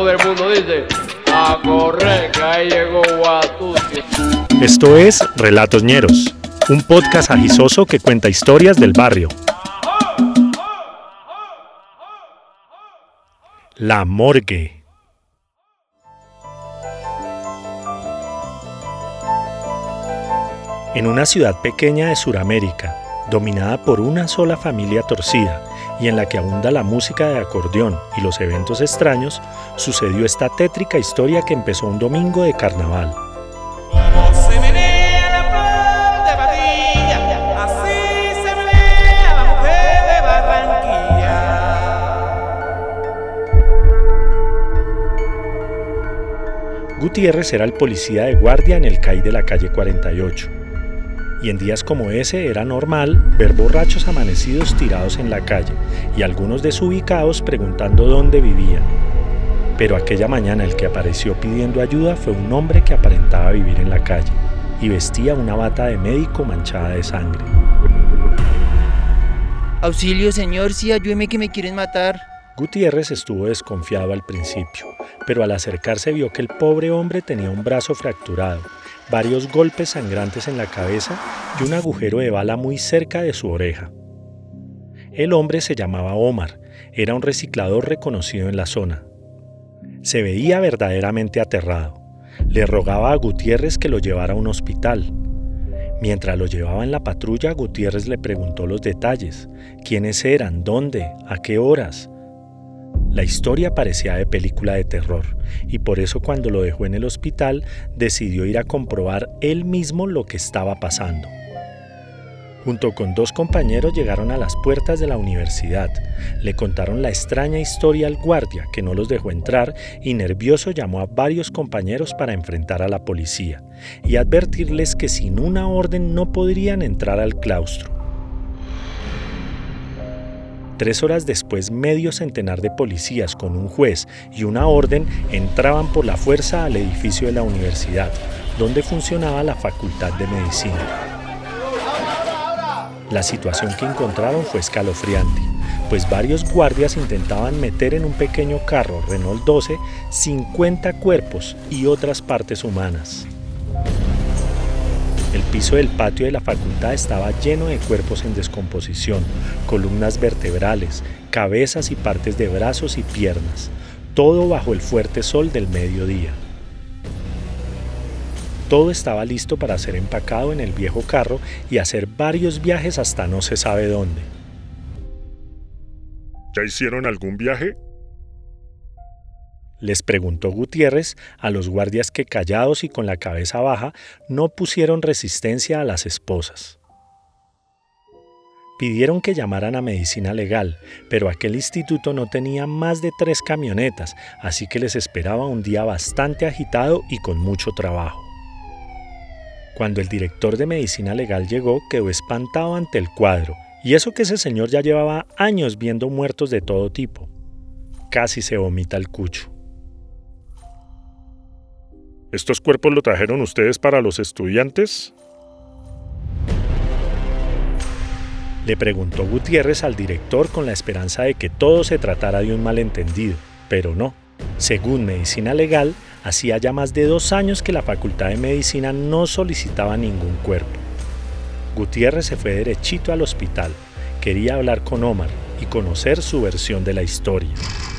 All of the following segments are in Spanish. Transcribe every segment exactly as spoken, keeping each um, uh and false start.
todo el mundo dice, a correr, que ahí llegó Guatusi. Esto es Relatos Ñeros, un podcast agisoso que cuenta historias del barrio. La Morgue. En una ciudad pequeña de Sudamérica, dominada por una sola familia torcida y en la que abunda la música de acordeón y los eventos extraños, sucedió esta tétrica historia que empezó un domingo de carnaval. Como se menea la flor de Badilla, así se menea la mujer de Barranquilla. Gutiérrez era el policía de guardia en el C A I de la calle cuarenta y ocho. Y en días como ese era normal ver borrachos amanecidos tirados en la calle y algunos desubicados preguntando dónde vivían. Pero aquella mañana el que apareció pidiendo ayuda fue un hombre que aparentaba vivir en la calle y vestía una bata de médico manchada de sangre. Auxilio, señor, sí, ayúdeme que me quieren matar. Gutiérrez estuvo desconfiado al principio, pero al acercarse vio que el pobre hombre tenía un brazo fracturado, varios golpes sangrantes en la cabeza y un agujero de bala muy cerca de su oreja. El hombre se llamaba Omar, era un reciclador reconocido en la zona. Se veía verdaderamente aterrado. Le rogaba a Gutiérrez que lo llevara a un hospital. Mientras lo llevaba en la patrulla, Gutiérrez le preguntó los detalles: quiénes eran, dónde, a qué horas. La historia parecía de película de terror, y por eso cuando lo dejó en el hospital, decidió ir a comprobar él mismo lo que estaba pasando. Junto con dos compañeros llegaron a las puertas de la universidad. Le contaron la extraña historia al guardia, que no los dejó entrar, y nervioso llamó a varios compañeros para enfrentar a la policía y advertirles que sin una orden no podrían entrar al claustro. Tres horas después, medio centenar de policías con un juez y una orden entraban por la fuerza al edificio de la universidad, donde funcionaba la Facultad de Medicina. La situación que encontraron fue escalofriante, pues varios guardias intentaban meter en un pequeño carro Renault doce cincuenta cuerpos y otras partes humanas. El piso del patio de la facultad estaba lleno de cuerpos en descomposición, columnas vertebrales, cabezas y partes de brazos y piernas, todo bajo el fuerte sol del mediodía. Todo estaba listo para ser empacado en el viejo carro y hacer varios viajes hasta no se sabe dónde. ¿Ya hicieron algún viaje? Les preguntó Gutiérrez a los guardias que, callados y con la cabeza baja, no pusieron resistencia a las esposas. Pidieron que llamaran a Medicina Legal, pero aquel instituto no tenía más de tres camionetas, así que les esperaba un día bastante agitado y con mucho trabajo. Cuando el director de Medicina Legal llegó, quedó espantado ante el cuadro, y eso que ese señor ya llevaba años viendo muertos de todo tipo. Casi se vomita el cucho. ¿Estos cuerpos lo trajeron ustedes para los estudiantes? Le preguntó Gutiérrez al director con la esperanza de que todo se tratara de un malentendido, pero no. Según Medicina Legal, hacía ya más de dos años que la Facultad de Medicina no solicitaba ningún cuerpo. Gutiérrez se fue derechito al hospital. Quería hablar con Omar y conocer su versión de la historia.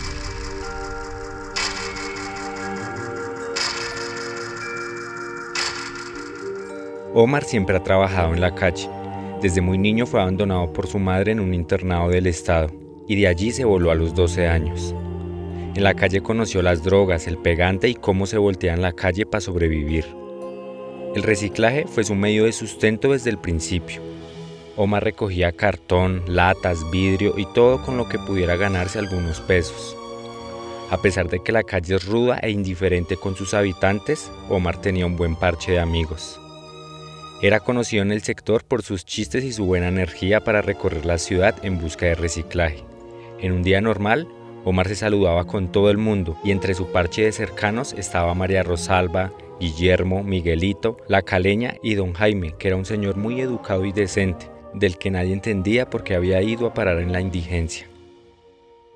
Omar siempre ha trabajado en la calle. Desde muy niño fue abandonado por su madre en un internado del estado y de allí se voló a los doce años. En la calle conoció las drogas, el pegante y cómo se voltea en la calle para sobrevivir. El reciclaje fue su medio de sustento desde el principio. Omar recogía cartón, latas, vidrio y todo con lo que pudiera ganarse algunos pesos. A pesar de que la calle es ruda e indiferente con sus habitantes, Omar tenía un buen parche de amigos. Era conocido en el sector por sus chistes y su buena energía para recorrer la ciudad en busca de reciclaje. En un día normal, Omar se saludaba con todo el mundo y entre su parche de cercanos estaba María Rosalba, Guillermo, Miguelito, La Caleña y don Jaime, que era un señor muy educado y decente, del que nadie entendía por qué había ido a parar en la indigencia.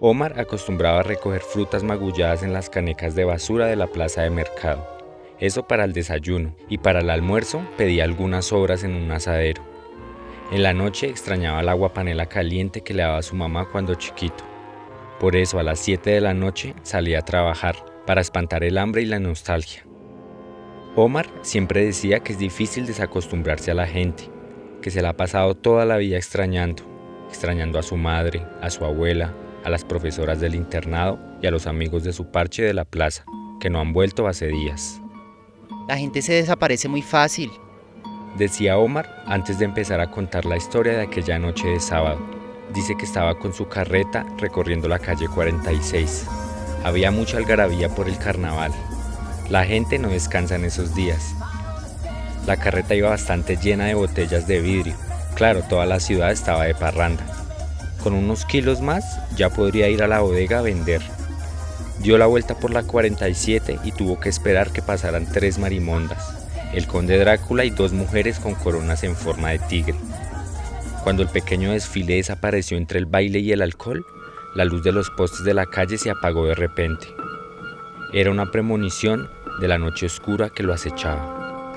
Omar acostumbraba a recoger frutas magulladas en las canecas de basura de la plaza de mercado. Eso para el desayuno, y para el almuerzo pedía algunas sobras en un asadero. En la noche extrañaba el agua panela caliente que le daba su mamá cuando chiquito. Por eso a las siete de la noche salía a trabajar, para espantar el hambre y la nostalgia. Omar siempre decía que es difícil desacostumbrarse a la gente, que se la ha pasado toda la vida extrañando, extrañando a su madre, a su abuela, a las profesoras del internado y a los amigos de su parche de la plaza, que no han vuelto hace días. La gente se desaparece muy fácil. Decía Omar antes de empezar a contar la historia de aquella noche de sábado. Dice que estaba con su carreta recorriendo la calle cuarenta y seis. Había mucha algarabía por el carnaval. La gente no descansa en esos días. La carreta iba bastante llena de botellas de vidrio. Claro, toda la ciudad estaba de parranda. Con unos kilos más ya podría ir a la bodega a vender. Dio la vuelta por la cuarenta y siete y tuvo que esperar que pasaran tres marimondas, el conde Drácula y dos mujeres con coronas en forma de tigre. Cuando el pequeño desfile desapareció entre el baile y el alcohol, la luz de los postes de la calle se apagó de repente. Era una premonición de la noche oscura que lo acechaba.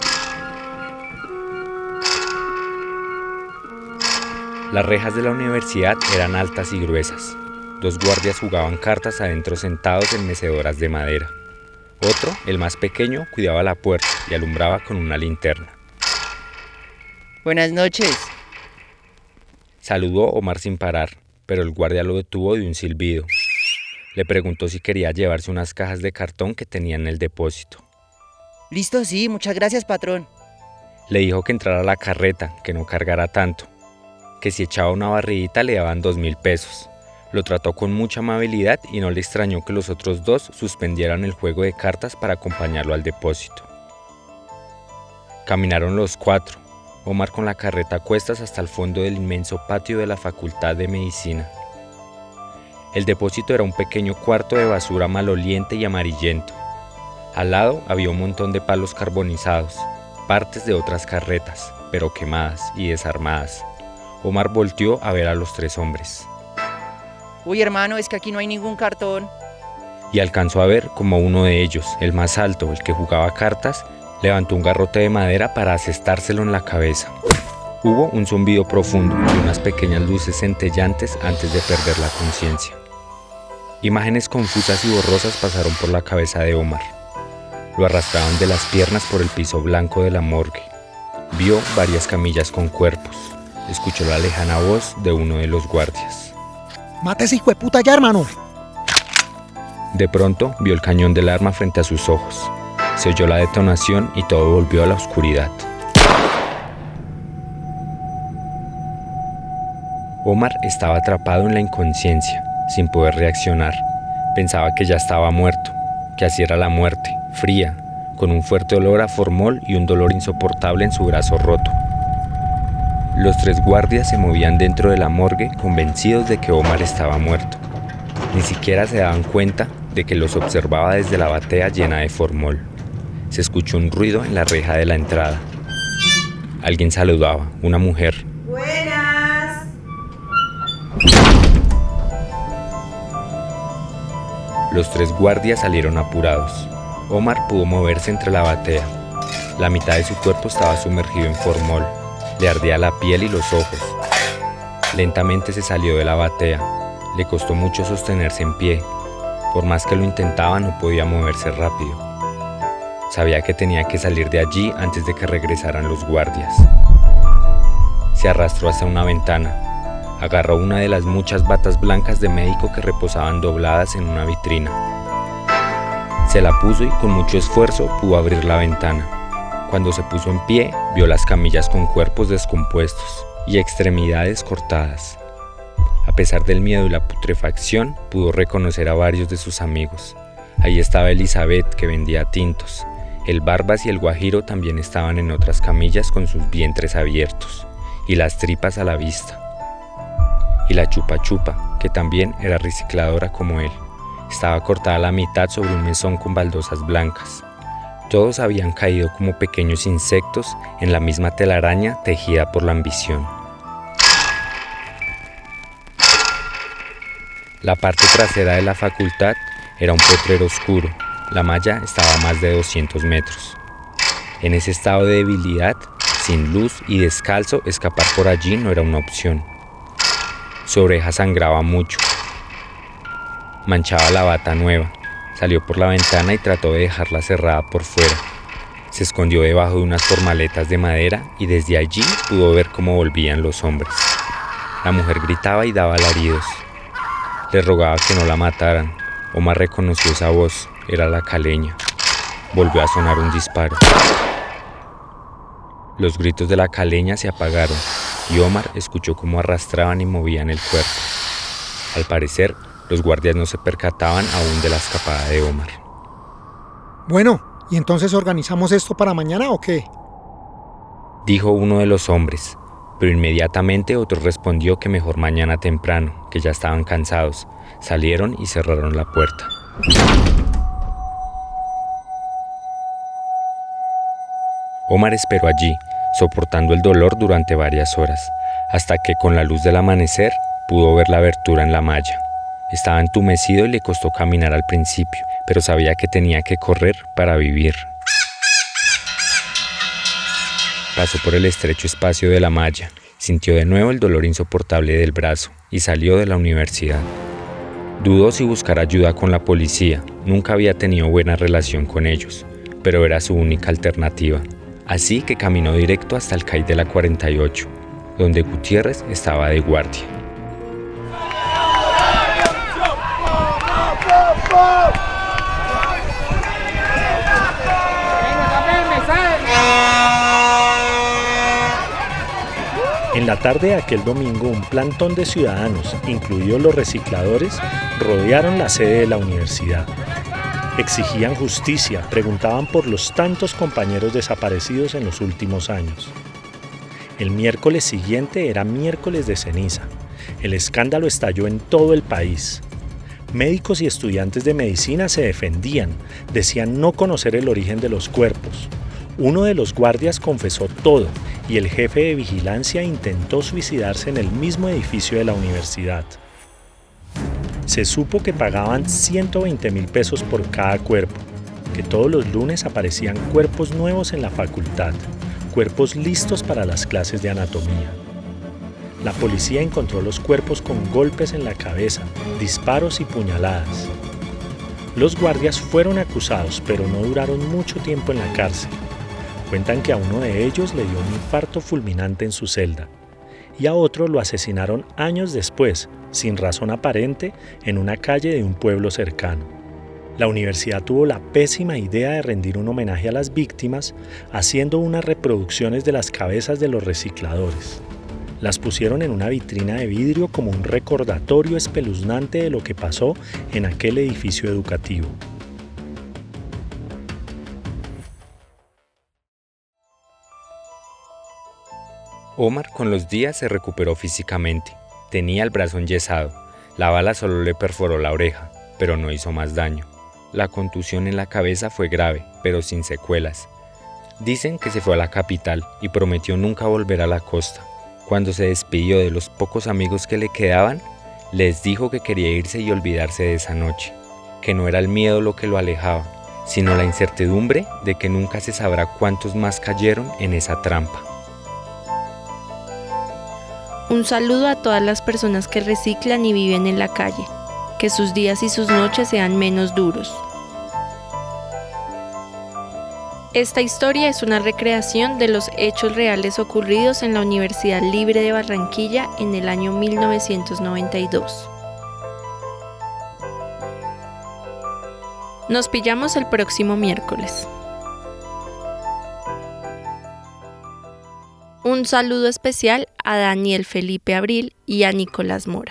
Las rejas de la universidad eran altas y gruesas. Dos guardias jugaban cartas adentro sentados en mecedoras de madera. Otro, el más pequeño, cuidaba la puerta y alumbraba con una linterna. Buenas noches. Saludó Omar sin parar, pero el guardia lo detuvo de un silbido. Le preguntó si quería llevarse unas cajas de cartón que tenía en el depósito. Listo, sí, muchas gracias, patrón. Le dijo que entrara a la carreta, que no cargara tanto, que si echaba una barridita le daban dos mil pesos. Lo trató con mucha amabilidad y no le extrañó que los otros dos suspendieran el juego de cartas para acompañarlo al depósito. Caminaron los cuatro, Omar con la carreta a cuestas hasta el fondo del inmenso patio de la Facultad de Medicina. El depósito era un pequeño cuarto de basura maloliente y amarillento. Al lado había un montón de palos carbonizados, partes de otras carretas, pero quemadas y desarmadas. Omar volteó a ver a los tres hombres. Uy, hermano, es que aquí no hay ningún cartón. Y alcanzó a ver como uno de ellos, el más alto, el que jugaba cartas, levantó un garrote de madera para asestárselo en la cabeza. Hubo un zumbido profundo y unas pequeñas luces centellantes antes de perder la conciencia. Imágenes confusas y borrosas pasaron por la cabeza de Omar. Lo arrastraban de las piernas por el piso blanco de la morgue. Vio varias camillas con cuerpos. Escuchó la lejana voz de uno de los guardias. ¡Mate ese hijo de puta ya, hermano! De pronto vio el cañón del arma frente a sus ojos. Se oyó la detonación y todo volvió a la oscuridad. Omar estaba atrapado en la inconsciencia, sin poder reaccionar. Pensaba que ya estaba muerto, que así era la muerte, fría, con un fuerte olor a formol y un dolor insoportable en su brazo roto. Los tres guardias se movían dentro de la morgue convencidos de que Omar estaba muerto. Ni siquiera se daban cuenta de que los observaba desde la batea llena de formol. Se escuchó un ruido en la reja de la entrada. Alguien saludaba, una mujer. ¡Buenas! Los tres guardias salieron apurados. Omar pudo moverse entre la batea. La mitad de su cuerpo estaba sumergido en formol. Le ardía la piel y los ojos. Lentamente se salió de la batea. Le costó mucho sostenerse en pie. Por más que lo intentaba, no podía moverse rápido. Sabía que tenía que salir de allí antes de que regresaran los guardias. Se arrastró hacia una ventana. Agarró una de las muchas batas blancas de médico que reposaban dobladas en una vitrina. Se la puso y con mucho esfuerzo pudo abrir la ventana. Cuando se puso en pie, vio las camillas con cuerpos descompuestos y extremidades cortadas. A pesar del miedo y la putrefacción, pudo reconocer a varios de sus amigos. Ahí estaba Elizabeth, que vendía tintos. El Barbas y el Guajiro también estaban en otras camillas con sus vientres abiertos y las tripas a la vista. Y la Chupa Chupa, que también era recicladora como él. Estaba cortada a la mitad sobre un mesón con baldosas blancas. Todos habían caído como pequeños insectos en la misma telaraña tejida por la ambición. La parte trasera de la facultad era un potrero oscuro. La malla estaba a más de doscientos metros. En ese estado de debilidad, sin luz y descalzo, escapar por allí no era una opción. Su oreja sangraba mucho. Manchaba la bata nueva. Salió por la ventana y trató de dejarla cerrada por fuera. Se escondió debajo de unas formaletas de madera y desde allí pudo ver cómo volvían los hombres. La mujer gritaba y daba alaridos. Le rogaba que no la mataran. Omar reconoció esa voz. Era la caleña. Volvió a sonar un disparo. Los gritos de la caleña se apagaron y Omar escuchó cómo arrastraban y movían el cuerpo. Al parecer, los guardias no se percataban aún de la escapada de Omar. Bueno, ¿y entonces organizamos esto para mañana o qué? Dijo uno de los hombres, pero inmediatamente otro respondió que mejor mañana temprano, que ya estaban cansados. Salieron y cerraron la puerta. Omar esperó allí, soportando el dolor durante varias horas, hasta que con la luz del amanecer pudo ver la abertura en la malla. Estaba entumecido y le costó caminar al principio, pero sabía que tenía que correr para vivir. Pasó por el estrecho espacio de la malla, sintió de nuevo el dolor insoportable del brazo y salió de la universidad. Dudó si buscar ayuda con la policía, nunca había tenido buena relación con ellos, pero era su única alternativa. Así que caminó directo hasta el C A I de la cuarenta y ocho, donde Gutiérrez estaba de guardia. En la tarde de aquel domingo, un plantón de ciudadanos, incluidos los recicladores, rodearon la sede de la universidad. Exigían justicia, preguntaban por los tantos compañeros desaparecidos en los últimos años. El miércoles siguiente era miércoles de ceniza. El escándalo estalló en todo el país. Médicos y estudiantes de medicina se defendían, decían no conocer el origen de los cuerpos. Uno de los guardias confesó todo y el jefe de vigilancia intentó suicidarse en el mismo edificio de la universidad. Se supo que pagaban ciento veinte mil pesos por cada cuerpo, que todos los lunes aparecían cuerpos nuevos en la facultad, cuerpos listos para las clases de anatomía. La policía encontró los cuerpos con golpes en la cabeza, disparos y puñaladas. Los guardias fueron acusados, pero no duraron mucho tiempo en la cárcel. Cuentan que a uno de ellos le dio un infarto fulminante en su celda y a otro lo asesinaron años después, sin razón aparente, en una calle de un pueblo cercano. La universidad tuvo la pésima idea de rendir un homenaje a las víctimas haciendo unas reproducciones de las cabezas de los recicladores. Las pusieron en una vitrina de vidrio como un recordatorio espeluznante de lo que pasó en aquel edificio educativo. Omar con los días se recuperó físicamente. Tenía el brazo enyesado. La bala solo le perforó la oreja, pero no hizo más daño. La contusión en la cabeza fue grave, pero sin secuelas. Dicen que se fue a la capital y prometió nunca volver a la costa. Cuando se despidió de los pocos amigos que le quedaban, les dijo que quería irse y olvidarse de esa noche, que no era el miedo lo que lo alejaba, sino la incertidumbre de que nunca se sabrá cuántos más cayeron en esa trampa. Un saludo a todas las personas que reciclan y viven en la calle. Que sus días y sus noches sean menos duros. Esta historia es una recreación de los hechos reales ocurridos en la Universidad Libre de Barranquilla en el año mil novecientos noventa y dos. Nos pillamos el próximo miércoles. Un saludo especial a Daniel Felipe Abril y a Nicolás Mora.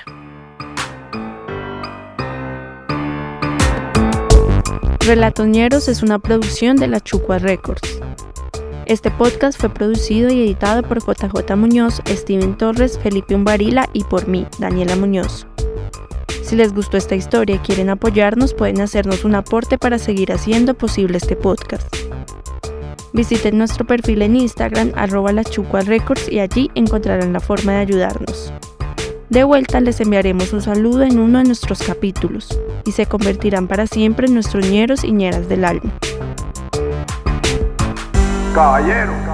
Relatoñeros es una producción de la Chucua Records. Este podcast fue producido y editado por J J Muñoz, Steven Torres, Felipe Umbarila y por mí, Daniela Muñoz. Si les gustó esta historia y quieren apoyarnos, pueden hacernos un aporte para seguir haciendo posible este podcast. Visiten nuestro perfil en Instagram, arroba la Chucua Records, y allí encontrarán la forma de ayudarnos. De vuelta les enviaremos un saludo en uno de nuestros capítulos y se convertirán para siempre en nuestros ñeros y ñeras del alma. Caballero.